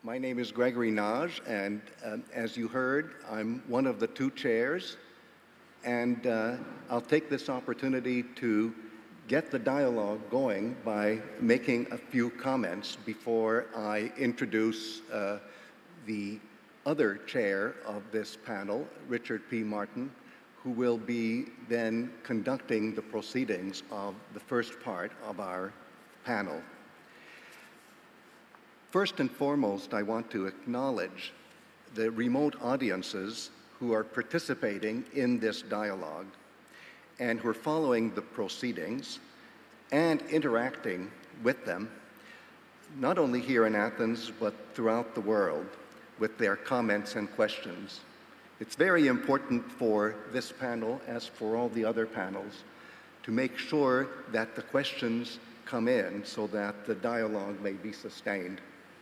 My name is Gregory Naj, and as you heard, I'm one of the two chairs, and I'll take this opportunity to get the dialogue going by making a few comments before I introduce the other chair of this panel, Richard P. Martin, who will be then conducting the proceedings of the first part of our panel. First and foremost, I want to acknowledge the remote audiences who are participating in this dialogue and who are following the proceedings and interacting with them, not only here in Athens, but throughout the world with their comments and questions. It's very important for this panel, as for all the other panels, to make sure that the questions come in so that the dialogue may be sustained.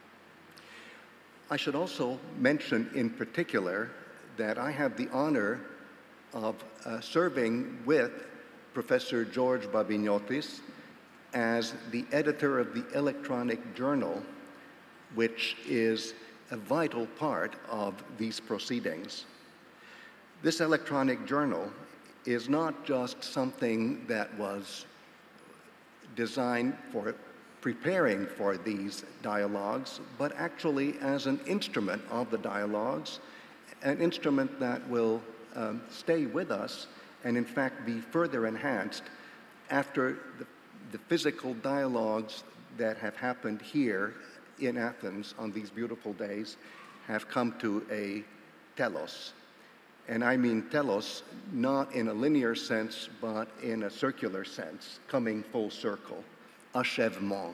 I should also mention in particular that I have the honor of serving with Professor George Babiniotis as the editor of the electronic journal, which is a vital part of these proceedings. This electronic journal is not just something that was designed for preparing for these dialogues, but actually as an instrument of the dialogues, an instrument that will stay with us and in fact be further enhanced after the physical dialogues that have happened here in Athens on these beautiful days have come to a telos. And I mean telos not in a linear sense, but in a circular sense, coming full circle. Achèvement.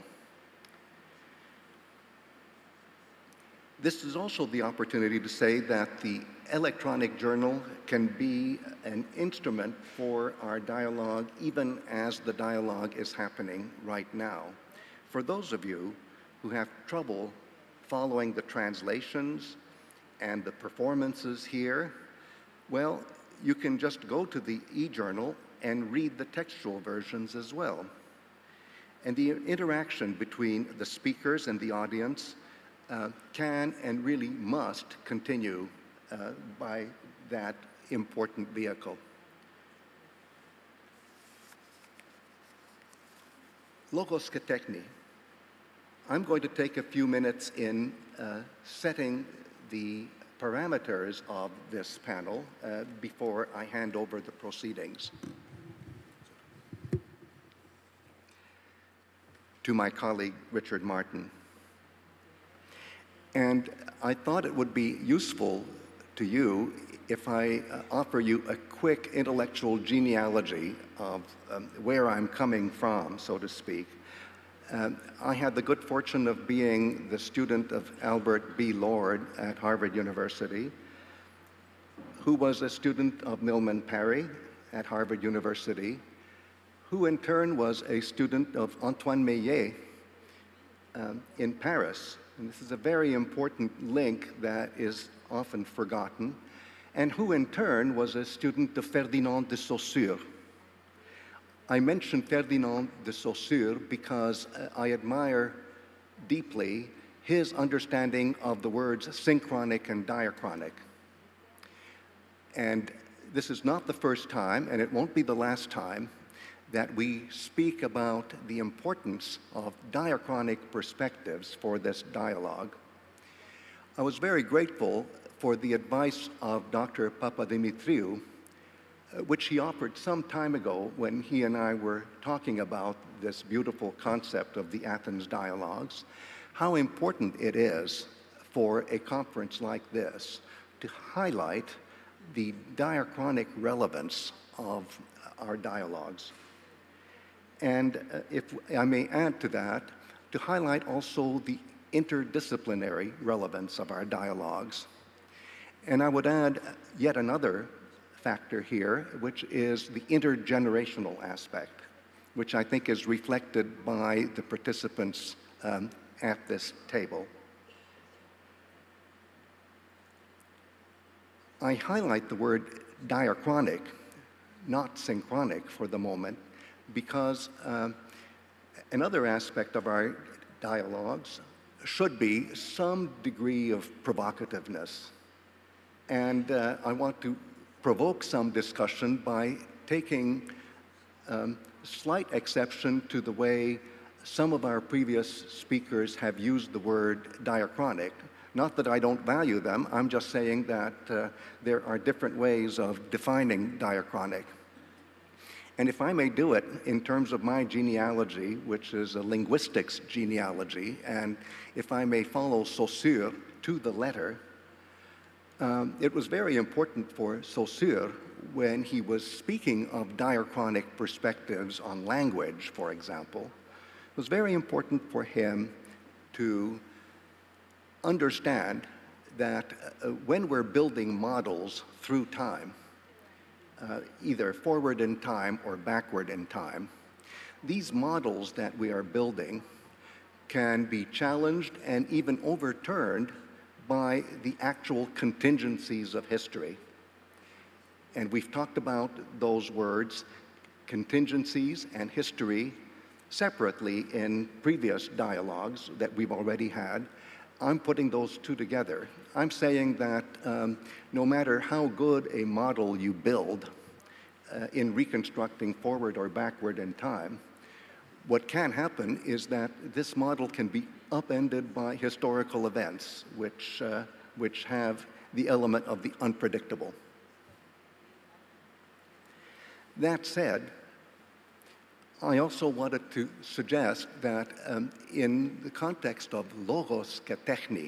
This is also the opportunity to say that the electronic journal can be an instrument for our dialogue even as the dialogue is happening right now. For those of you who have trouble following the translations and the performances here, well, you can just go to the e-journal and read the textual versions as well. And the interaction between the speakers and the audience can and really must continue by that important vehicle. Logos και τέχνη. I'm going to take a few minutes in setting the parameters of this panel before I hand over the proceedings to my colleague, Richard Martin. And I thought it would be useful to you if I offer you a quick intellectual genealogy of where I'm coming from, so to speak. I had the good fortune of being the student of Albert B. Lord at Harvard University, who was a student of Milman Parry at Harvard University, who in turn was a student of Antoine Meillet in Paris. And this is a very important link that is often forgotten, and who in turn was a student of Ferdinand de Saussure. I mention Ferdinand de Saussure because I admire deeply his understanding of the words synchronic and diachronic. And this is not the first time, and it won't be the last time, that we speak about the importance of diachronic perspectives for this dialogue. I was very grateful for the advice of Dr. Papadimitriou, which he offered some time ago when he and I were talking about this beautiful concept of the Athens dialogues, how important it is for a conference like this to highlight the diachronic relevance of our dialogues. And if I may add to that, to highlight also the interdisciplinary relevance of our dialogues. And I would add yet another factor here, which is the intergenerational aspect, which I think is reflected by the participants at this table. I highlight the word diachronic, not synchronic for the moment, because another aspect of our dialogues should be some degree of provocativeness. And I want to provoke some discussion by taking slight exception to the way some of our previous speakers have used the word diachronic. Not that I don't value them, I'm just saying that there are different ways of defining diachronic. And if I may do it in terms of my genealogy, which is a linguistics genealogy, and if I may follow Saussure to the letter, it was very important for Saussure when he was speaking of diachronic perspectives on language, for example. It was very important for him to understand that when we're building models through time, either forward in time or backward in time, these models that we are building can be challenged and even overturned by the actual contingencies of history. And we've talked about those words, contingencies and history, separately in previous dialogues that we've already had. I'm putting those two together. I'm saying that no matter how good a model you build in reconstructing forward or backward in time, what can happen is that this model can be upended by historical events which have the element of the unpredictable. That said, I also wanted to suggest that in the context of logos και τέχνη,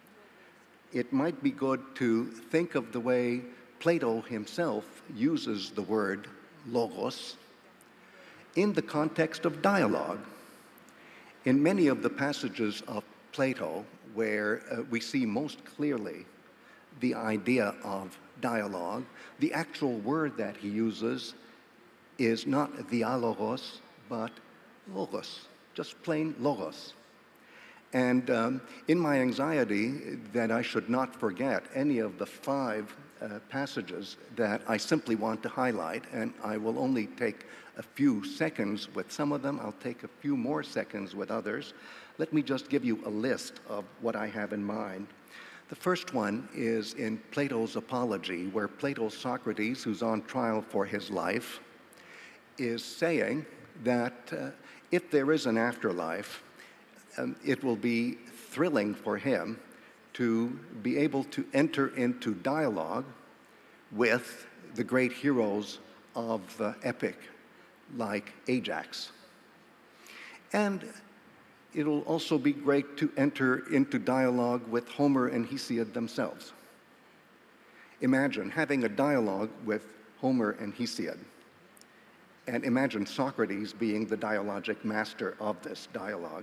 it might be good to think of the way Plato himself uses the word logos in the context of dialogue. In many of the passages of Plato where we see most clearly the idea of dialogue, the actual word that he uses is not dialogos, but logos, just plain logos. And in my anxiety that I should not forget any of the 5 passages that I simply want to highlight, and I will only take a few seconds with some of them, I'll take a few more seconds with others. Let me just give you a list of what I have in mind. The first one is in Plato's Apology, where Plato's Socrates, who's on trial for his life, is saying that if there is an afterlife, it will be thrilling for him to be able to enter into dialogue with the great heroes of epic, like Ajax. And it'll also be great to enter into dialogue with Homer and Hesiod themselves. Imagine having a dialogue with Homer and Hesiod. And imagine Socrates being the dialogic master of this dialogue.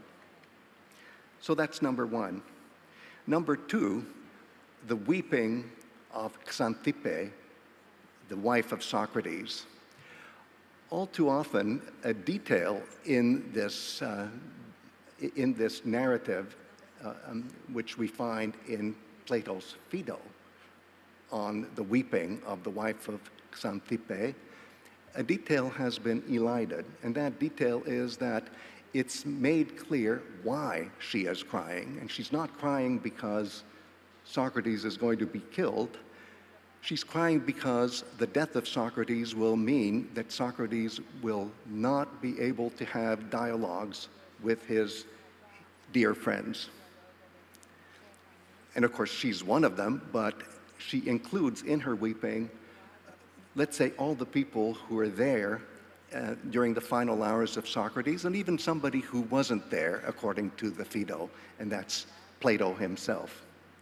So that's number one. Number two, the weeping of Xanthippe, the wife of Socrates. All too often, a detail in this narrative, which we find in Plato's Phaedo, on the weeping of the wife of Xanthippe, a detail has been elided, and that detail is that it's made clear why she is crying, and she's not crying because Socrates is going to be killed. She's crying because the death of Socrates will mean that Socrates will not be able to have dialogues with his dear friends. And of course, she's one of them, but she includes in her weeping, let's say, all the people who are there during the final hours of Socrates, and even somebody who wasn't there, according to the Phaedo, and that's Plato himself.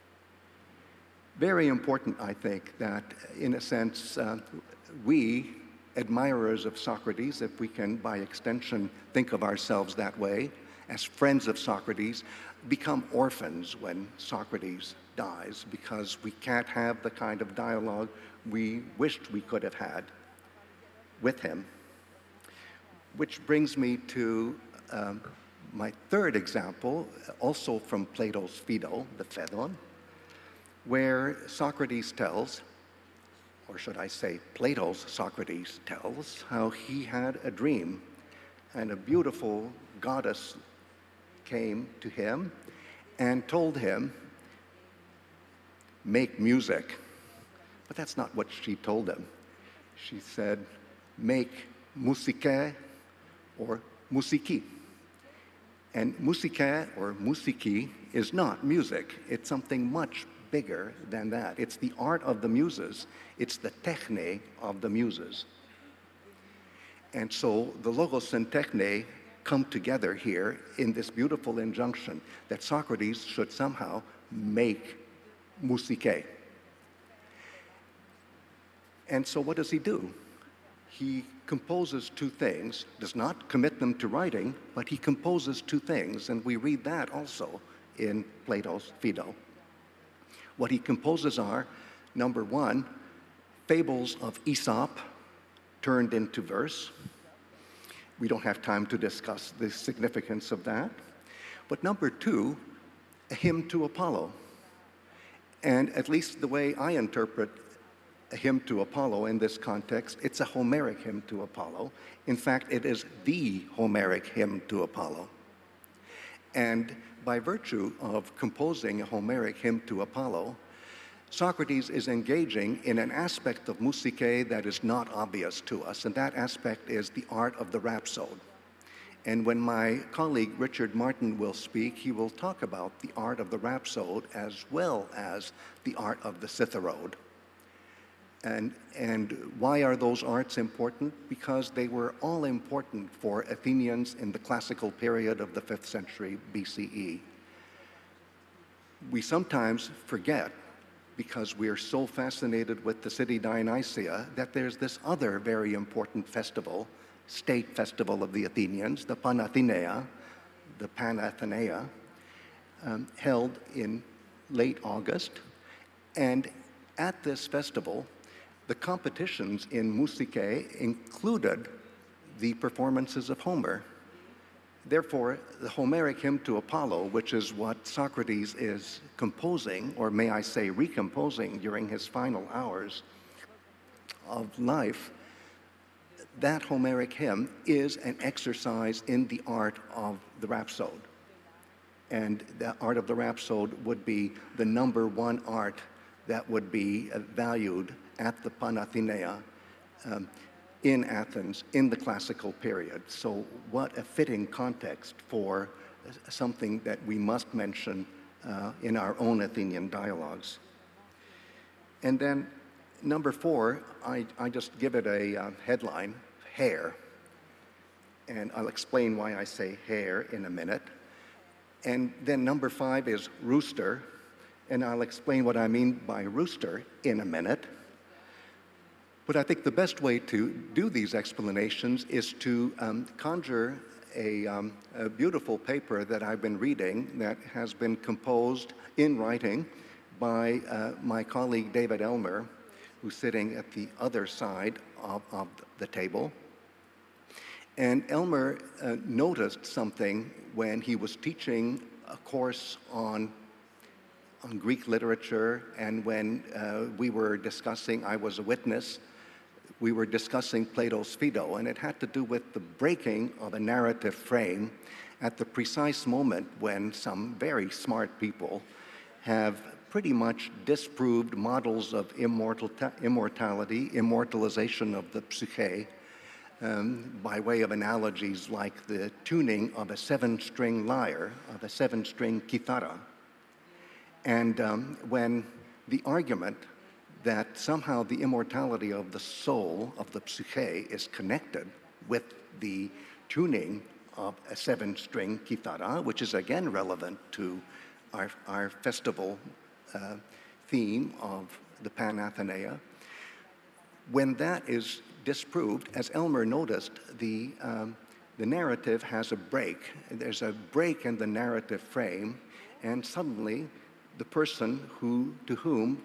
Very important, I think, that in a sense, we, admirers of Socrates, if we can by extension think of ourselves that way, as friends of Socrates, become orphans when Socrates dies, because we can't have the kind of dialogue we wished we could have had with him. Which brings me to my third example, also from Plato's Phaedo, the Phaedon, where Socrates tells, or should I say Plato's Socrates tells, how he had a dream and a beautiful goddess came to him and told him, make music. But that's not what she told him. She said, make musike or musiki. And musike or musiki is not music. It's something much bigger than that. It's the art of the muses. It's the techne of the muses. And so the logos and techne come together here in this beautiful injunction that Socrates should somehow make musike. And so what does he do? He composes two things, does not commit them to writing, but he composes two things, and we read that also in Plato's Phaedo. What he composes are, number one, fables of Aesop turned into verse. We don't have time to discuss the significance of that. But number two, a hymn to Apollo. And at least the way I interpret a hymn to Apollo in this context, it's a Homeric hymn to Apollo. In fact, it is the Homeric hymn to Apollo. And by virtue of composing a Homeric hymn to Apollo, Socrates is engaging in an aspect of musike that is not obvious to us, and that aspect is the art of the rhapsode. And when my colleague Richard Martin will speak, he will talk about the art of the rhapsode as well as the art of the citharode. And why are those arts important? Because they were all important for Athenians in the classical period of the 5th century BCE. We sometimes forget, because we are so fascinated with the city Dionysia, that there's this other very important festival, state festival of the Athenians, the Panathenea, held in late August. And at this festival, the competitions in musike included the performances of Homer. Therefore, the Homeric hymn to Apollo, which is what Socrates is composing, or may I say recomposing during his final hours of life, that Homeric hymn is an exercise in the art of the rhapsode. And the art of the rhapsode would be the number one art that would be valued at the Panathenea in Athens in the classical period. So what a fitting context for something that we must mention in our own Athenian dialogues. And then number 4, I just give it a headline, hare. And I'll explain why I say hare in a minute. And then number 5 is rooster. And I'll explain what I mean by rooster in a minute. But I think the best way to do these explanations is to conjure a beautiful paper that I've been reading that has been composed in writing by my colleague David Elmer, who's sitting at the other side of the table. And Elmer noticed something when he was teaching a course on Greek literature, and when we were discussing, I was a witness, we were discussing Plato's Phaedo, and it had to do with the breaking of a narrative frame at the precise moment when some very smart people have pretty much disproved models of immortality, immortalization of the psyche, by way of analogies like the tuning of a 7-string lyre, of a 7-string kithara. And when the argument that somehow the immortality of the soul, of the psyche, is connected with the tuning of a 7-string kithara, which is again relevant to our festival theme of the Panathenea, when that is disproved, as Elmer noticed, the narrative has a break. There's a break in the narrative frame, and suddenly the person to whom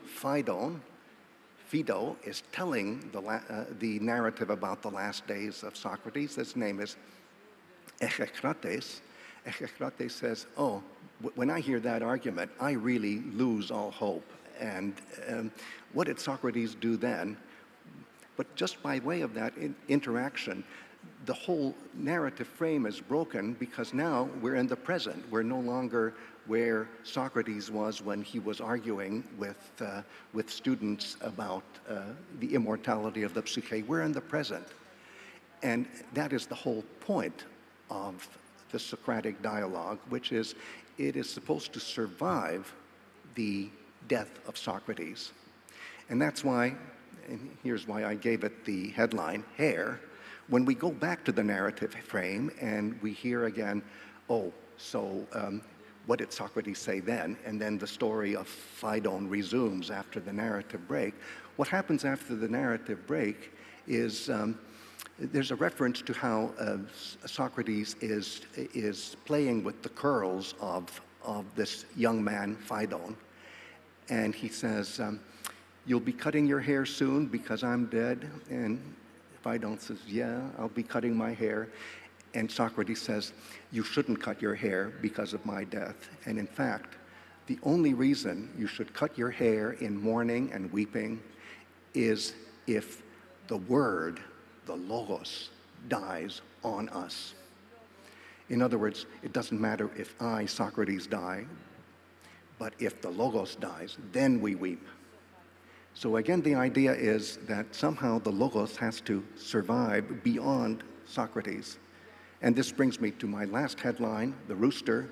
Phaedo is telling the narrative about the last days of Socrates, his name is Echecrates. Echecrates says, oh, when I hear that argument, I really lose all hope. And what did Socrates do then? But just by way of that interaction, the whole narrative frame is broken because now we're in the present. We're no longer where Socrates was when he was arguing with students about the immortality of the psyche. We're in the present. And that is the whole point of the Socratic dialogue, which is it is supposed to survive the death of Socrates. And that's why, and here's why I gave it the headline, Hair. When we go back to the narrative frame and we hear again, oh, so what did Socrates say then? And then the story of Phaedon resumes after the narrative break. What happens after the narrative break is there's a reference to how Socrates is playing with the curls of this young man, Phaedon. And he says, you'll be cutting your hair soon because I'm dead. And Phaedon says, yeah, I'll be cutting my hair. And Socrates says, you shouldn't cut your hair because of my death. And in fact, the only reason you should cut your hair in mourning and weeping is if the word, the logos, dies on us. In other words, it doesn't matter if I, Socrates, die, but if the logos dies, then we weep. So again, the idea is that somehow the logos has to survive beyond Socrates. And this brings me to my last headline, the rooster.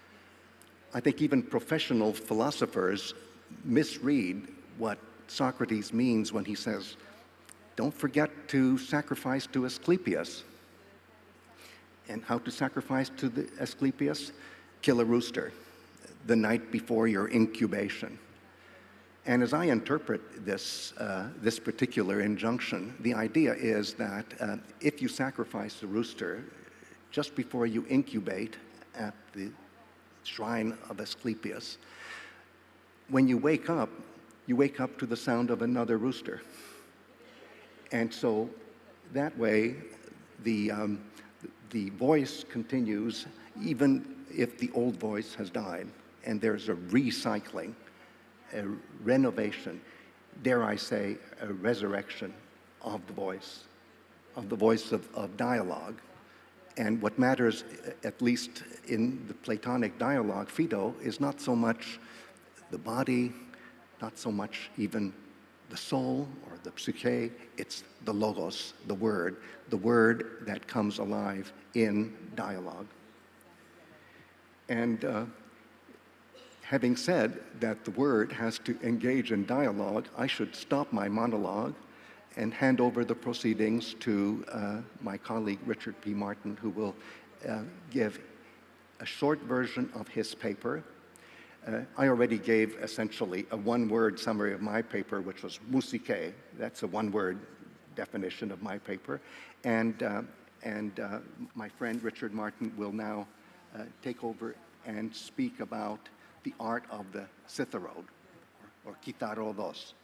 I think even professional philosophers misread what Socrates means when he says, don't forget to sacrifice to Asclepius. And how to sacrifice to the Asclepius? Kill a rooster the night before your incubation. And as I interpret this, this particular injunction, the idea is that if you sacrifice the rooster just before you incubate at the shrine of Asclepius, when you wake up to the sound of another rooster. And so that way, the voice continues even if the old voice has died. And there's a recycling, a renovation, dare I say, a resurrection of the voice of dialogue. And what matters, at least in the Platonic dialogue, Phaedo, is not so much the body, not so much even the soul or the psyche, it's the logos, the word that comes alive in dialogue. And having said that the word has to engage in dialogue, I should stop my monologue and hand over the proceedings to my colleague Richard P. Martin, who will give a short version of his paper. I already gave essentially a one-word summary of my paper, which was musicae. That's a one-word definition of my paper. And my friend Richard Martin will now take over and speak about the art of the citharode, or kitharodos.